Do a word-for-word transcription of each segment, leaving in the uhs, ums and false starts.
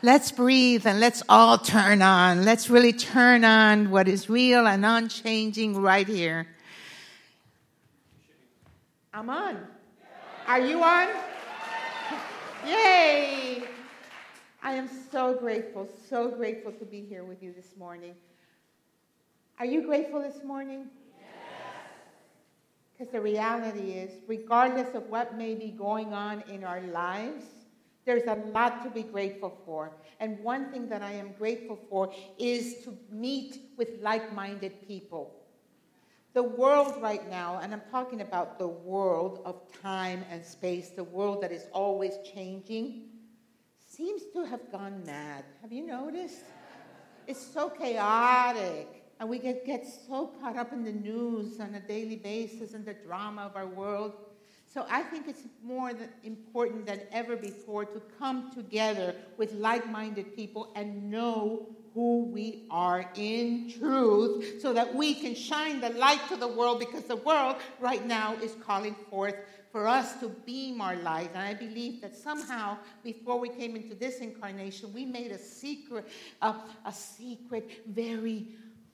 let's breathe and let's all turn on. Let's really turn on what is real and unchanging right here. I'm on. Are you on? Yay! I am so grateful, so grateful to be here with you this morning. Are you grateful this morning? Because the reality is, regardless of what may be going on in our lives, there's a lot to be grateful for. And one thing that I am grateful for is to meet with like-minded people. The world right now, and I'm talking about the world of time and space, the world that is always changing, seems to have gone mad. Have you noticed? It's so chaotic. And we get, get so caught up in the news on a daily basis and the drama of our world. So I think it's more than important than ever before to come together with like-minded people and know who we are in truth so that we can shine the light to the world, because the world right now is calling forth for us to beam our light. And I believe that somehow before we came into this incarnation, we made a secret, uh, a secret, very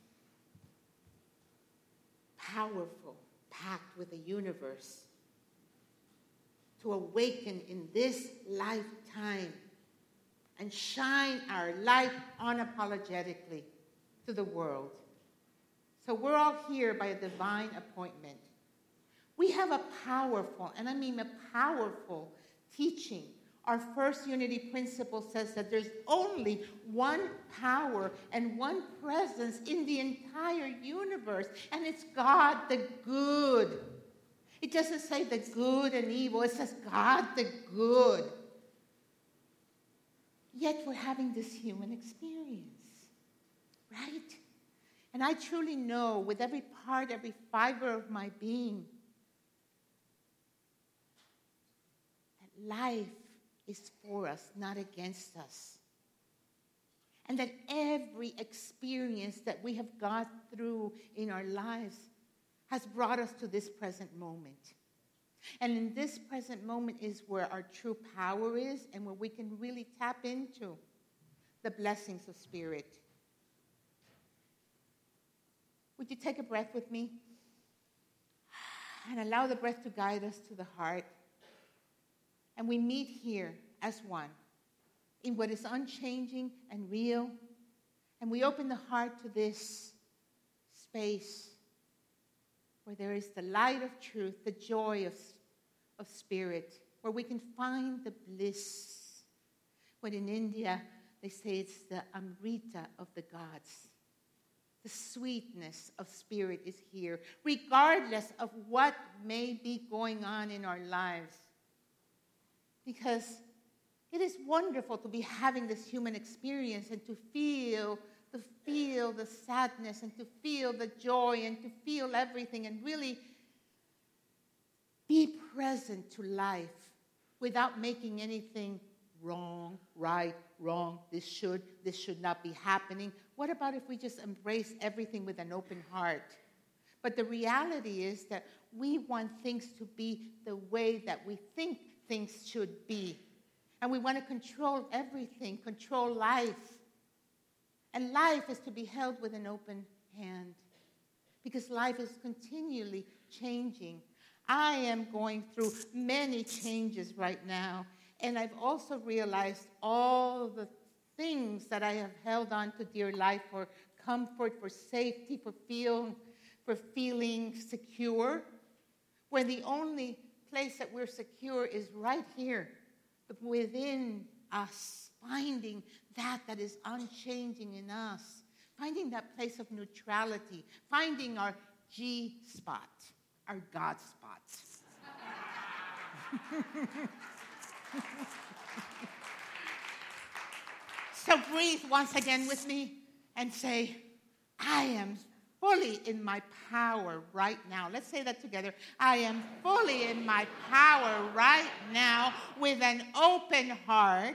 powerful pact with the universe to awaken in this lifetime and shine our light unapologetically to the world. So we're all here by a divine appointment. We have a powerful, and I mean a powerful teaching. Our first unity principle says that there's only one power and one presence in the entire universe, and it's God the good. It doesn't say the good and evil, it says God the good. Yet we're having this human experience, right? And I truly know with every part, every fiber of my being, that life is for us, not against us. And that every experience that we have gone through in our lives has brought us to this present moment. And in this present moment is where our true power is and where we can really tap into the blessings of Spirit. Would you take a breath with me? And allow the breath to guide us to the heart. And we meet here as one in what is unchanging and real. And we open the heart to this space where there is the light of truth, the joy of, of Spirit, where we can find the bliss. When in India, they say it's the Amrita of the gods. The sweetness of Spirit is here, regardless of what may be going on in our lives. Because it is wonderful to be having this human experience and to feel, to feel the sadness and to feel the joy and to feel everything and really be present to life without making anything wrong, right, wrong, this should, this should not be happening. What about if we just embrace everything with an open heart? But the reality is that we want things to be the way that we think things should be. And we want to control everything, control life. And life is to be held with an open hand because life is continually changing. I am going through many changes right now, and I've also realized all the things that I have held on to dear life for comfort, for safety, for feel, for feeling secure, when the only place that we're secure is right here within us, finding that that is unchanging in us, finding that place of neutrality, finding our G spot, our God spot. So breathe once again with me and say, I am fully in my power right now. Let's say that together. I am fully in my power right now with an open heart,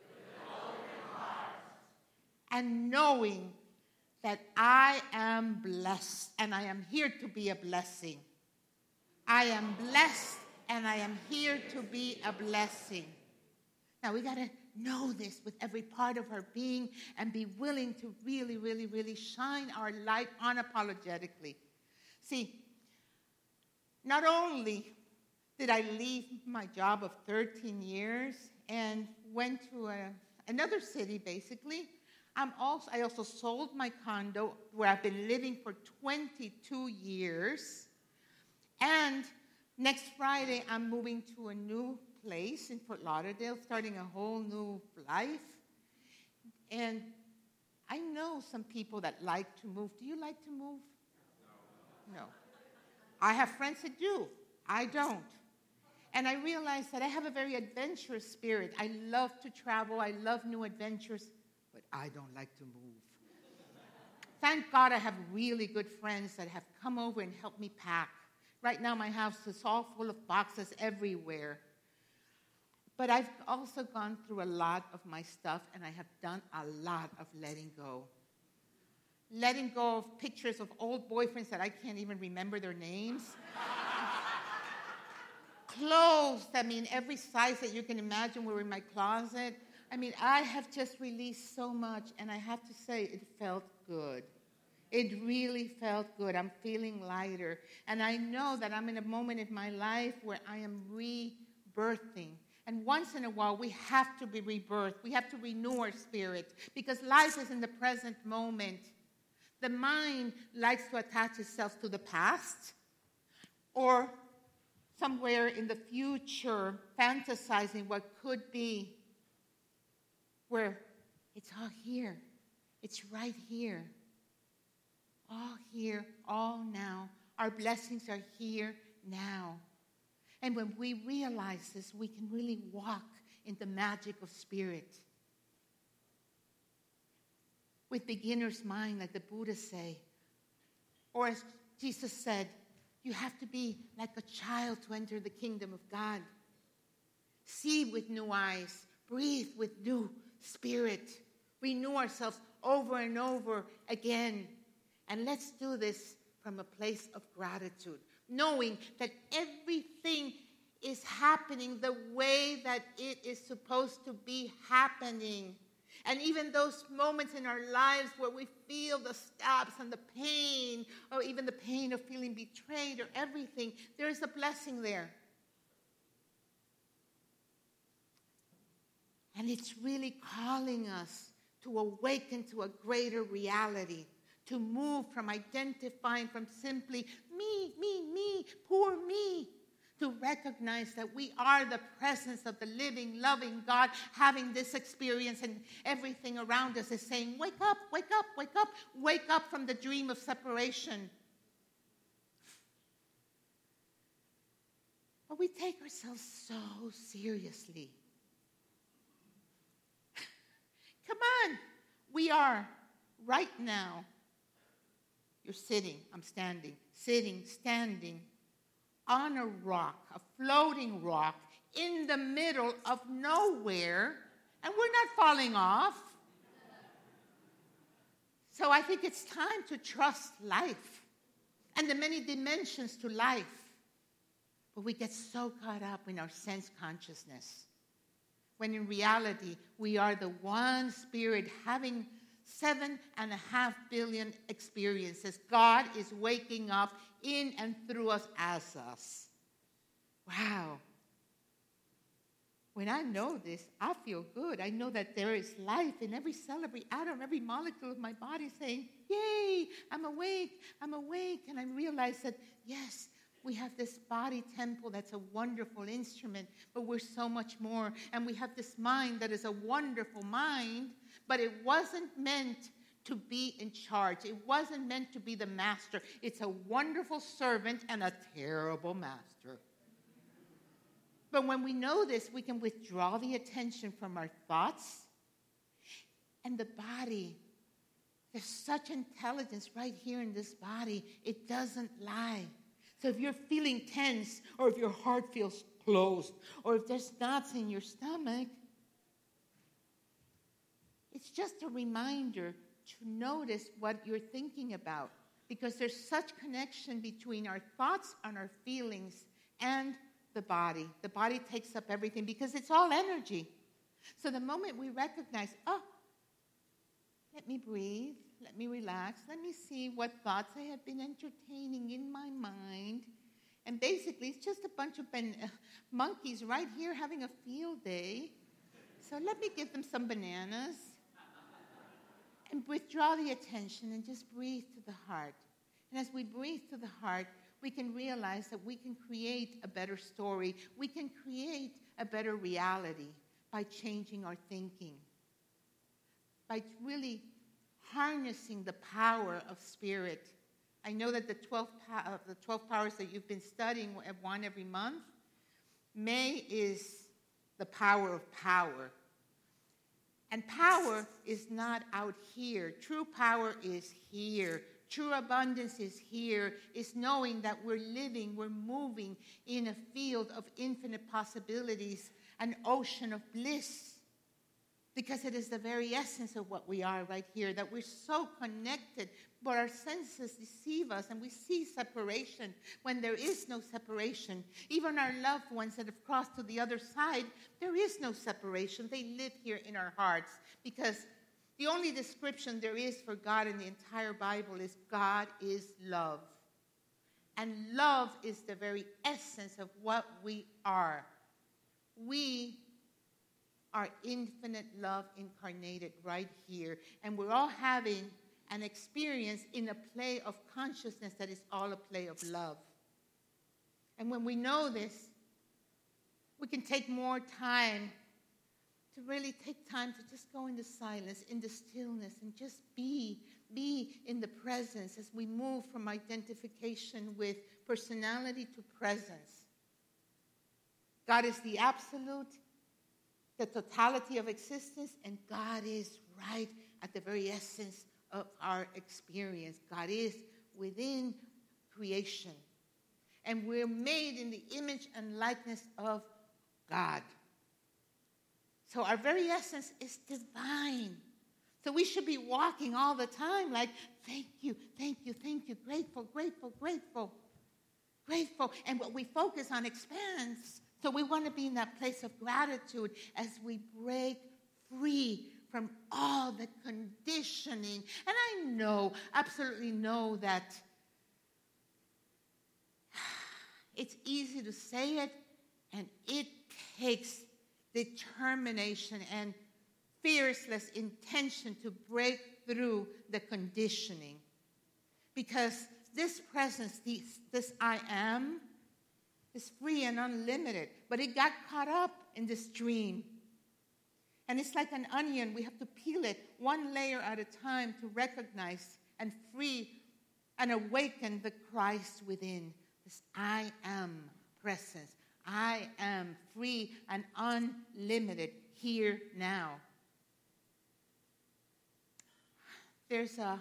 and knowing that I am blessed and I am here to be a blessing. I am blessed and I am here to be a blessing. Now we got to know this with every part of our being and be willing to really, really, really shine our light unapologetically. See, not only did I leave my job of thirteen years and went to a, another city, basically, I'm also, I also sold my condo where I've been living for twenty-two years. And next Friday, I'm moving to a new place in Fort Lauderdale, starting a whole new life. And I know some people that like to move. Do you like to move? No. No. I have friends that do. I don't. And I realized that I have a very adventurous spirit. I love to travel. I love new adventures. But I don't like to move. Thank God I have really good friends that have come over and helped me pack. Right now my house is all full of boxes everywhere. But I've also gone through a lot of my stuff, and I have done a lot of letting go. Letting go of pictures of old boyfriends that I can't even remember their names. Clothes, I mean, every size that you can imagine were in my closet. I mean, I have just released so much, and I have to say, it felt good. It really felt good. I'm feeling lighter. And I know that I'm in a moment in my life where I am rebirthing. And once in a while, we have to be rebirthed. We have to renew our spirit, because life is in the present moment. The mind likes to attach itself to the past or somewhere in the future, fantasizing what could be, where it's all here. It's right here. All here, all now. Our blessings are here now. And when we realize this, we can really walk in the magic of spirit. With beginner's mind, like the Buddha say. Or as Jesus said, you have to be like a child to enter the kingdom of God. See with new eyes. Breathe with new spirit. Renew ourselves over and over again. And let's do this from a place of gratitude, knowing that everything is happening the way that it is supposed to be happening. And even those moments in our lives where we feel the stabs and the pain, or even the pain of feeling betrayed or everything, there is a blessing there. And it's really calling us to awaken to a greater reality, to move from identifying from simply me, me, me, poor me, to recognize that we are the presence of the living, loving God having this experience, and everything around us is saying, wake up, wake up, wake up, wake up from the dream of separation. But we take ourselves so seriously. Come on. We are right now. You're sitting, I'm standing, sitting, standing on a rock, a floating rock, in the middle of nowhere, and we're not falling off. So I think it's time to trust life and the many dimensions to life. But we get so caught up in our sense consciousness, when in reality, we are the one spirit having seven and a half billion experiences. God is waking up in and through us as us. Wow. When I know this, I feel good. I know that there is life in every cell, every atom, every molecule of my body saying, yay, I'm awake, I'm awake. And I realize that, yes, we have this body temple that's a wonderful instrument, but we're so much more. And we have this mind that is a wonderful mind, but it wasn't meant to be in charge. It wasn't meant to be the master. It's a wonderful servant and a terrible master. But when we know this, we can withdraw the attention from our thoughts and the body. There's such intelligence right here in this body. It doesn't lie. So if you're feeling tense, or if your heart feels closed, or if there's knots in your stomach, it's just a reminder to notice what you're thinking about, because there's such connection between our thoughts and our feelings and the body. The body takes up everything because it's all energy. So the moment we recognize, oh, let me breathe, let me relax, let me see what thoughts I have been entertaining in my mind. And basically, it's just a bunch of ben- uh, monkeys right here having a field day. So let me give them some bananas and withdraw the attention and just breathe to the heart. And as we breathe to the heart, we can realize that we can create a better story. We can create a better reality by changing our thinking, by really harnessing the power of spirit. I know that the twelve, uh, the twelve powers that you've been studying, one every month, May is the power of power. And power is not out here. True power is here. True abundance is here, is knowing that we're living, we're moving in a field of infinite possibilities, an ocean of bliss. Because it is the very essence of what we are right here, that we're so connected, but our senses deceive us and we see separation when there is no separation. Even our loved ones that have crossed to the other side, there is no separation. They live here in our hearts because the only description there is for God in the entire Bible is God is love. And love is the very essence of what we are. We are infinite love incarnated right here. And we're all having an experience in a play of consciousness that is all a play of love. And when we know this, we can take more time to really take time to just go into silence, into stillness, and just be, be in the presence as we move from identification with personality to presence. God is the absolute, the totality of existence, and God is right at the very essence of our experience. God is within creation. And we're made in the image and likeness of God. So our very essence is divine. So we should be walking all the time like, thank you, thank you, thank you, grateful, grateful, grateful, grateful. And what we focus on expands. So we want to be in that place of gratitude as we break free from all the conditioning. And I know, absolutely know that it's easy to say it, and it takes determination and fierceless intention to break through the conditioning. Because this presence, this, this I am, is free and unlimited. But it got caught up in this dream. And it's like an onion. We have to peel it one layer at a time to recognize and free and awaken the Christ within. This I am presence. I am free and unlimited here now. There's a,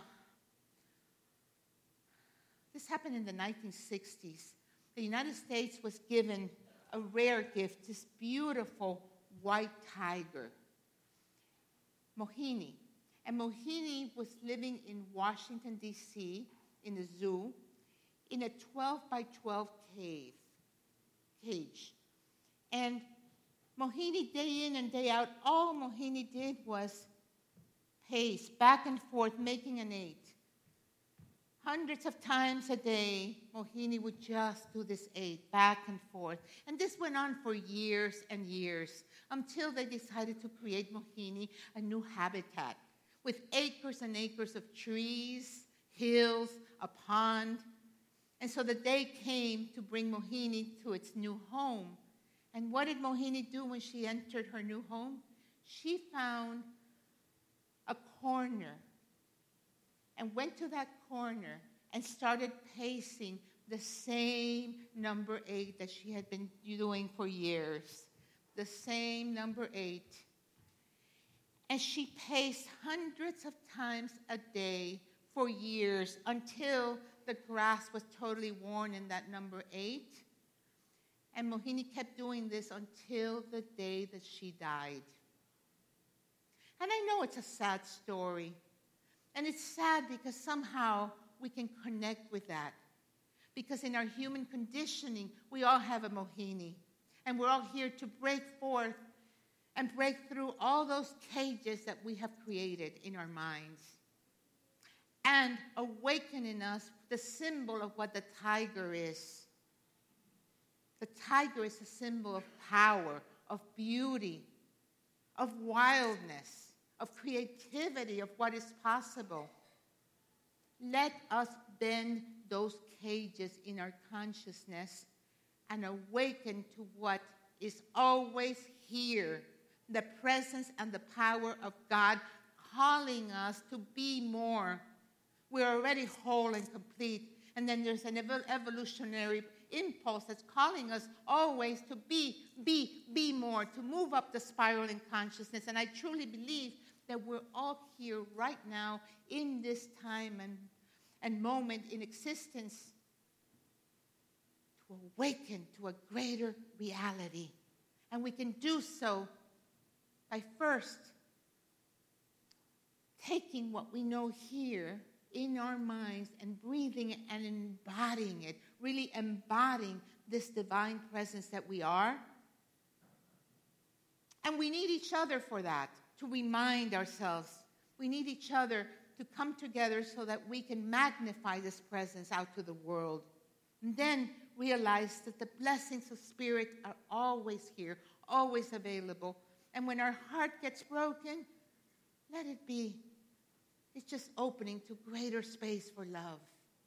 this happened in the nineteen sixties. The United States was given a rare gift, this beautiful white tiger, Mohini. And Mohini was living in Washington, D C, in a zoo, in a twelve by twelve cave. cage. And Mohini, day in and day out, all Mohini did was pace back and forth, making an eight. Hundreds of times a day, Mohini would just do this eight, back and forth. And this went on for years and years, until they decided to create Mohini a new habitat with acres and acres of trees, hills, a pond. And so the day came to bring Mohini to its new home. And what did Mohini do when she entered her new home? She found a corner and went to that corner and started pacing the same number eight that she had been doing for years. The same number eight. And she paced hundreds of times a day for years until the grass was totally worn in that number eight. And Mohini kept doing this until the day that she died. And I know it's a sad story. And it's sad because somehow we can connect with that. Because in our human conditioning, we all have a Mohini. And we're all here to break forth and break through all those cages that we have created in our minds and awaken in us the symbol of what the tiger is. The tiger is a symbol of power, of beauty, of wildness, of creativity, of what is possible. Let us bend those cages in our consciousness and awaken to what is always here, the presence and the power of God calling us to be more. We're already whole and complete, and then there's an ev- evolutionary impulse that's calling us always to be, be, be more, to move up the spiral in consciousness. And I truly believe that we're all here right now in this time and, and moment in existence to awaken to a greater reality. And we can do so by first taking what we know here in our minds and breathing it and embodying it, really embodying this divine presence that we are. And we need each other for that, to remind ourselves. We need each other to come together so that we can magnify this presence out to the world. And then realize that the blessings of Spirit are always here, always available. And when our heart gets broken, let it be. It's just opening to greater space for love.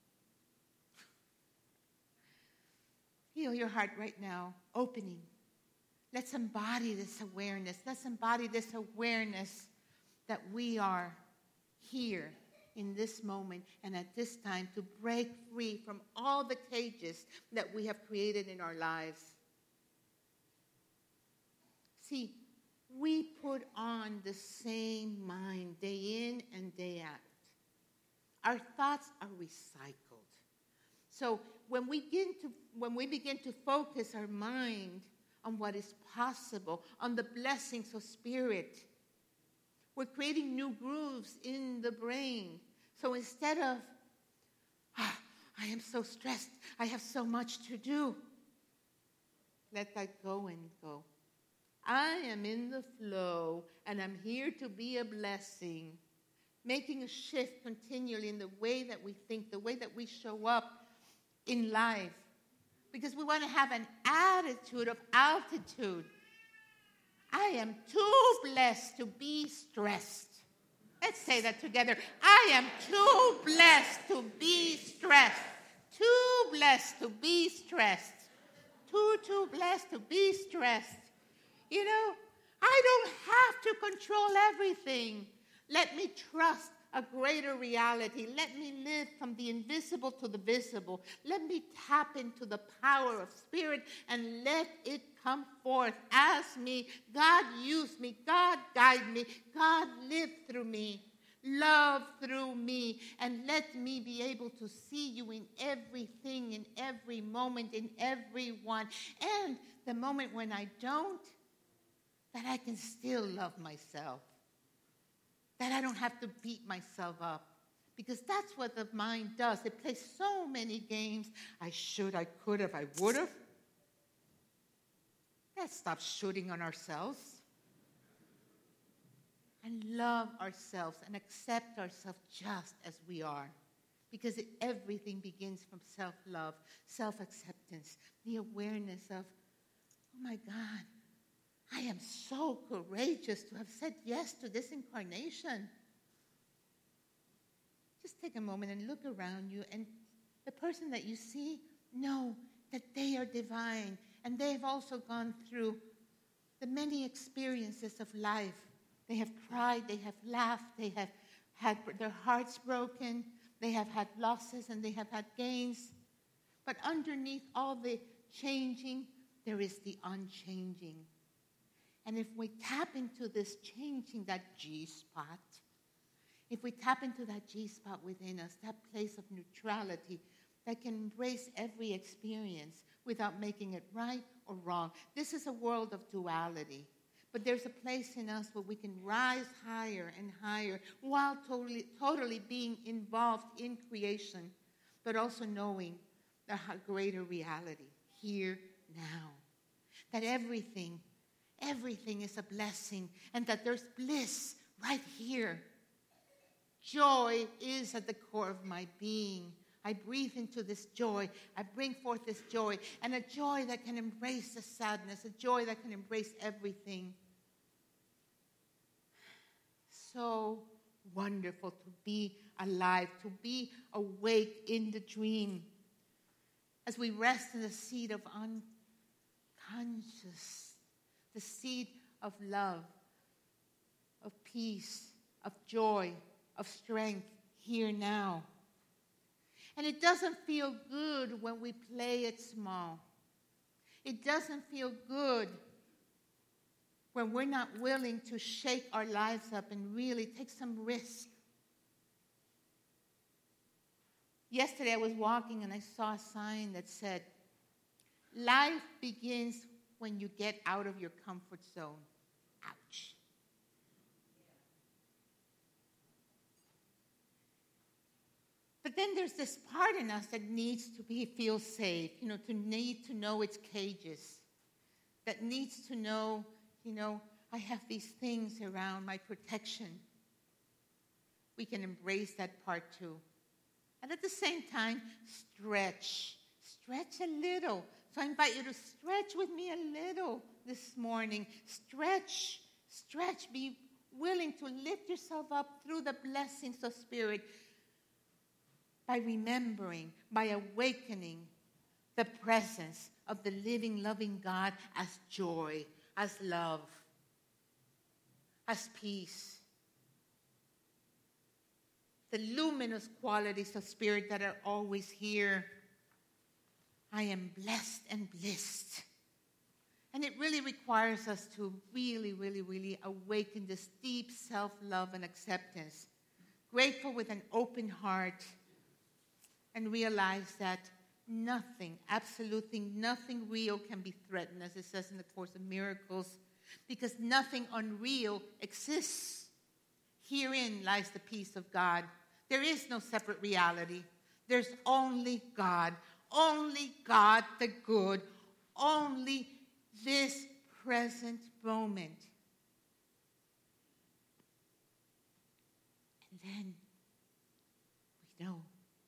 Heal your heart right now, opening. Let's embody this awareness. Let's embody this awareness that we are here in this moment and at this time to break free from all the cages that we have created in our lives. See, we put on the same mind day in and day out. Our thoughts are recycled. So when we begin to, when we begin to focus our mind on what is possible, on the blessings of Spirit, we're creating new grooves in the brain. So instead of, ah, I am so stressed, I have so much to do, let that go and go. I am in the flow, and I'm here to be a blessing, making a shift continually in the way that we think, the way that we show up in life, because we want to have an attitude of altitude. I am too blessed to be stressed. Let's say that together. I am too blessed to be stressed. Too blessed to be stressed. Too, too blessed to be stressed. You know, I don't have to control everything. Let me trust a greater reality. Let me live from the invisible to the visible. Let me tap into the power of Spirit and let it come forth as me. God use me. God guide me. God live through me. Love through me. And let me be able to see you in everything, in every moment, in everyone. And the moment when I don't, that I can still love myself. That I don't have to beat myself up. Because that's what the mind does. It plays so many games. I should, I could have, I would have. Let's stop shooting on ourselves. And love ourselves and accept ourselves just as we are. Because it, everything begins from self-love, self-acceptance, the awareness of, oh my God, I am so courageous to have said yes to this incarnation. Just take a moment and look around you, and the person that you see, know that they are divine, and they've also gone through the many experiences of life. They have cried, they have laughed, they have had their hearts broken, they have had losses, and they have had gains. But underneath all the changing, there is the unchanging. And if we tap into this changing, that G-spot, if we tap into that G-spot within us, that place of neutrality that can embrace every experience without making it right or wrong. This is a world of duality. But there's a place in us where we can rise higher and higher while totally, totally being involved in creation, but also knowing the greater reality here now. That everything everything is a blessing and that there's bliss right here. Joy is at the core of my being. I breathe into this joy. I bring forth this joy, and a joy that can embrace the sadness, a joy that can embrace everything. So wonderful to be alive, to be awake in the dream. As we rest in the seat of unconscious, the seat of love, of peace, of joy, of strength, here now. And it doesn't feel good when we play it small. It doesn't feel good when we're not willing to shake our lives up and really take some risk. Yesterday I was walking and I saw a sign that said, life begins when you get out of your comfort zone. Ouch. But then there's this part in us that needs to be feel safe, you know, to need to know its cages, that needs to know, you know, I have these things around my protection. We can embrace that part too. And at the same time, stretch. Stretch a little. So I invite you to stretch with me a little this morning. Stretch. Stretch. Be willing to lift yourself up through the blessings of Spirit by remembering, by awakening the presence of the living, loving God as joy, as love, as peace. The luminous qualities of Spirit that are always here. I am blessed and blissed. And it really requires us to really, really, really awaken this deep self-love and acceptance. Grateful with an open heart. And realize that nothing, absolutely nothing real can be threatened, as it says in the Course of Miracles, because nothing unreal exists. Herein lies the peace of God. There is no separate reality. There's only God, only God the good, only this present moment. And then we know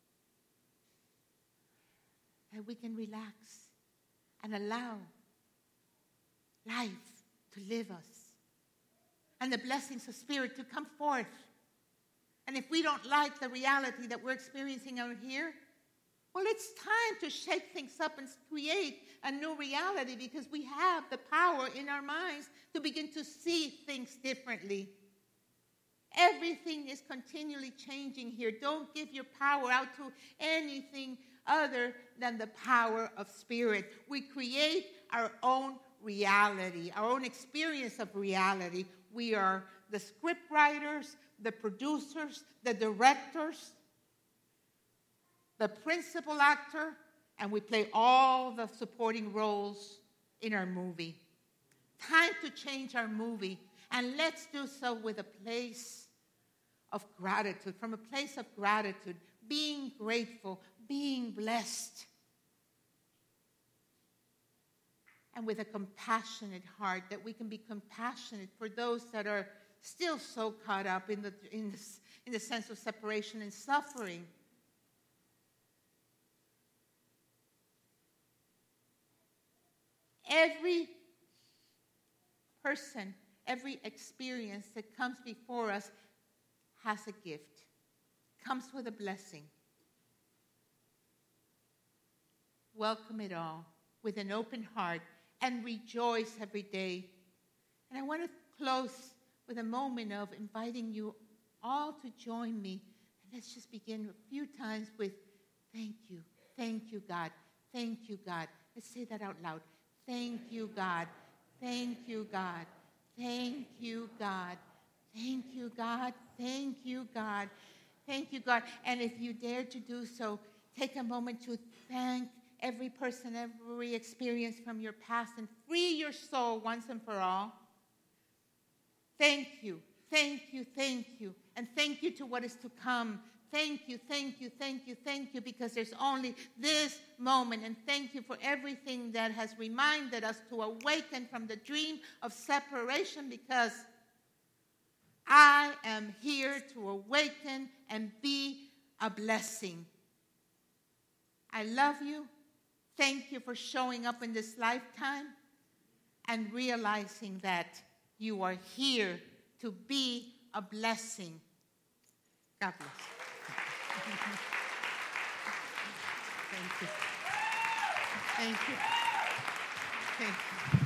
that we can relax and allow life to live us and the blessings of Spirit to come forth. And if we don't like the reality that we're experiencing out here, well, it's time to shake things up and create a new reality, because we have the power in our minds to begin to see things differently. Everything is continually changing here. Don't give your power out to anything other than the power of Spirit. We create our own reality, our own experience of reality. We are the script writers, the producers, the directors, the principal actor, and we play all the supporting roles in our movie. Time to change our movie, and let's do so with a place of gratitude, from a place of gratitude, being grateful, being blessed, and with a compassionate heart, that we can be compassionate for those that are still so caught up in the, in the, in the sense of separation and suffering. Every person, every experience that comes before us has a gift, comes with a blessing. Welcome it all with an open heart and rejoice every day. And I want to close with a moment of inviting you all to join me. And let's just begin a few times with thank you, thank you, God, thank you, God. Let's say that out loud. Thank you, God, thank you, God, thank you, God, thank you, God, thank you, God, thank you, God. And if you dare to do so, take a moment to thank every person, every experience from your past, and free your soul once and for all. Thank you. thank you, thank you. And thank you to what is to come. Thank you, thank you, thank you, thank you, because there's only this moment. And thank you for everything that has reminded us to awaken from the dream of separation, because I am here to awaken and be a blessing. I love you. Thank you for showing up in this lifetime and realizing that you are here to be a blessing. God bless. Thank you. Thank you. Thank you.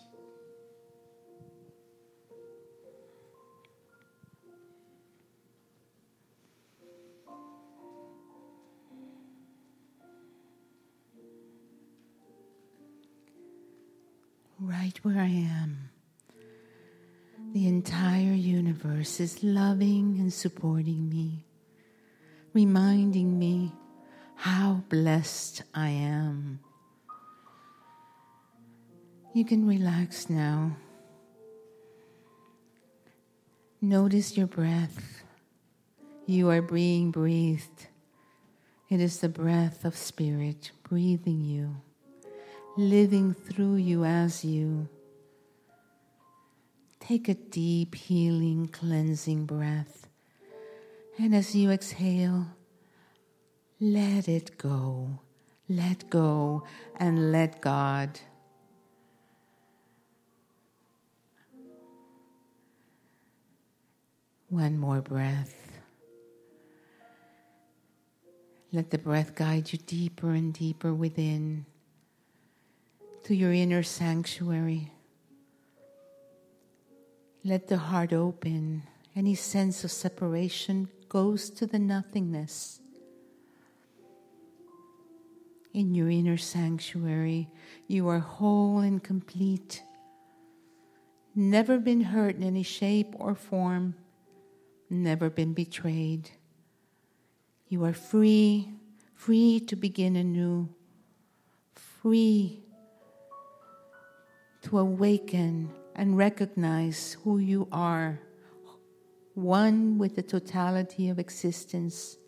Right where I am, the entire universe is loving and supporting me, reminding me how blessed I am. You can relax now. Notice your breath. You are being breathed. It is the breath of Spirit breathing you, living through you as you. Take a deep, healing, cleansing breath. And as you exhale, let it go. Let go and let God. One more breath. Let the breath guide you deeper and deeper within, to your inner sanctuary. Let the heart open. Any sense of separation goes to the nothingness. In your inner sanctuary, you are whole and complete. Never been hurt in any shape or form. Never been betrayed. You are free, free to begin anew. Free to awaken and recognize who you are, one with the totality of existence.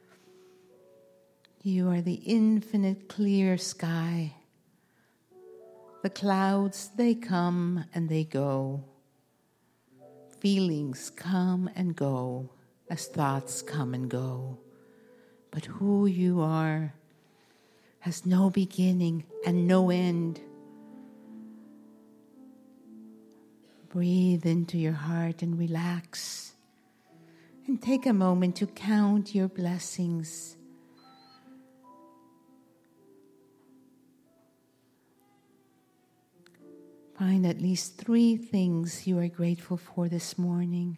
You are the infinite clear sky. The clouds, they come and they go. Feelings come and go as thoughts come and go. But who you are has no beginning and no end. Breathe into your heart and relax. And take a moment to count your blessings. Find at least three things you are grateful for this morning.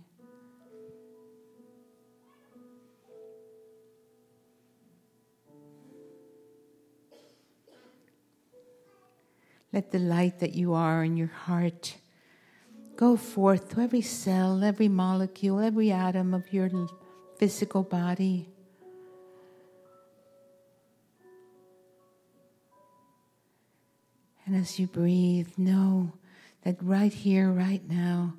Let the light that you are in your heart go forth to every cell, every molecule, every atom of your physical body. And as you breathe, know that right here, right now,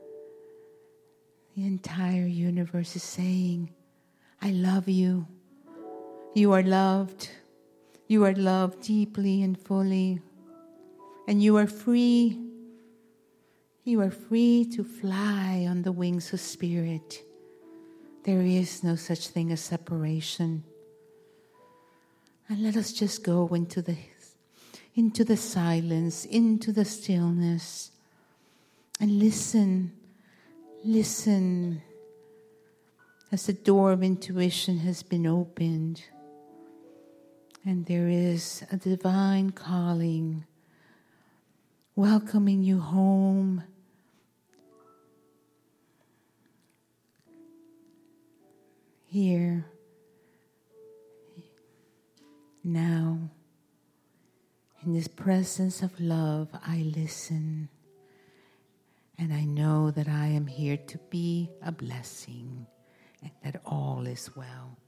the entire universe is saying, I love you. You are loved. You are loved deeply and fully. And you are free. You are free to fly on the wings of spirit. There is no such thing as separation. And let us just go into the into the silence, into the stillness, and listen, listen as the door of intuition has been opened, and there is a divine calling welcoming you home. Here, now, in this presence of love, I listen, and I know that I am here to be a blessing, and that all is well.